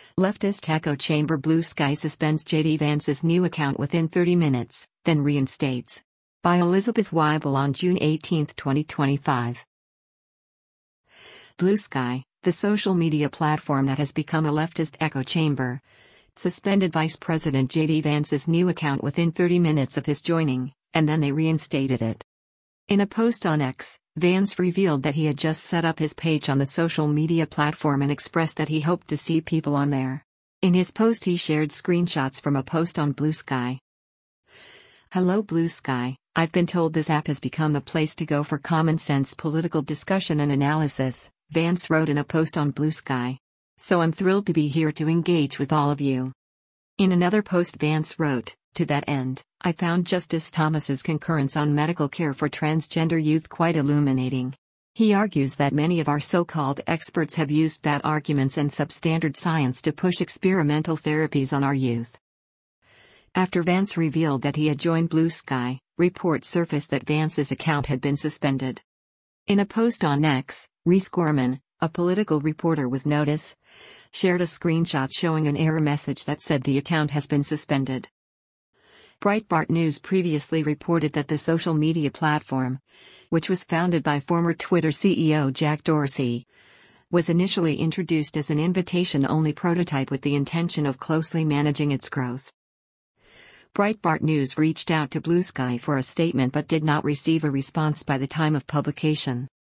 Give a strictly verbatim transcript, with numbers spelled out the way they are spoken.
Leftist echo chamber Blue Sky suspends J D Vance's new account within thirty minutes, then reinstates. By Elizabeth Weibel on June eighteenth, twenty twenty-five. Blue Sky, the social media platform that has become a leftist echo chamber, suspended Vice President J D Vance's new account within thirty minutes of his joining, and then they reinstated it. In a post on X, Vance revealed that he had just set up his page on the social media platform and expressed that he hoped to see people on there. In his post he shared screenshots from a post on Blue Sky. Hello Blue Sky, I've been told this app has become the place to go for common sense political discussion and analysis, Vance wrote in a post on Blue Sky. So I'm thrilled to be here to engage with all of you. In another post Vance wrote, to that end, I found Justice Thomas's concurrence on medical care for transgender youth quite illuminating. He argues that many of our so-called experts have used bad arguments and substandard science to push experimental therapies on our youth. After Vance revealed that he had joined Blue Sky, reports surfaced that Vance's account had been suspended. In a post on X, Reese Gorman, a political reporter with Notice, shared a screenshot showing an error message that said the account has been suspended. Breitbart News previously reported that the social media platform, which was founded by former Twitter C E O Jack Dorsey, was initially introduced as an invitation-only prototype with the intention of closely managing its growth. Breitbart News reached out to Blue Sky for a statement but did not receive a response by the time of publication.